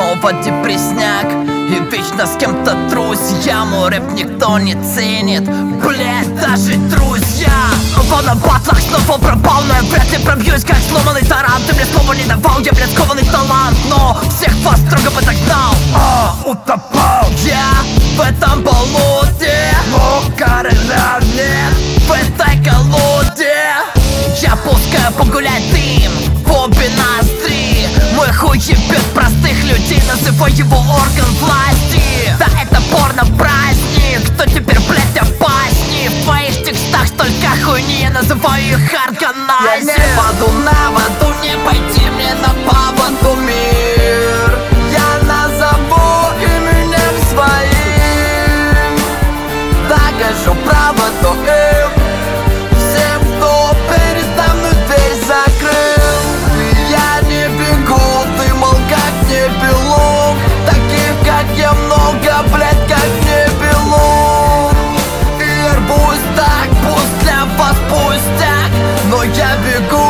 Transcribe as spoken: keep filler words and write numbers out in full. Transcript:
снова депресняк, и вечно с кем-то трусь я. Мой рэп никто не ценит, блять, даже друзья. Упал на батлах, снова пропал, но я вряд ли пробьюсь, как сломанный таран. Ты мне слова не давал, я, блядь, скованный талант, но всех вас строго бы догнал. А, утопал я в этом болоте, но короля нет в этой колоде. Я пускаю погулять дым в обе ноздри. Мой хуй ебет простых людей, называй его орган власти. Да это порно-праздник, кто теперь, блядь, опасней? В твоих текстах столько хуйни, я называю их органайзер. Я не паду на воду, не пойти мне на поводу, мир. Я назову именем своим, докажу правоту им, всем, кто передо мной дверь закрыл. Я не бегу, ты, мол, как не белок. Таких, как я, много, блядь, как не белок. И арбуз так, пусть для вас пустяк, но я бегу.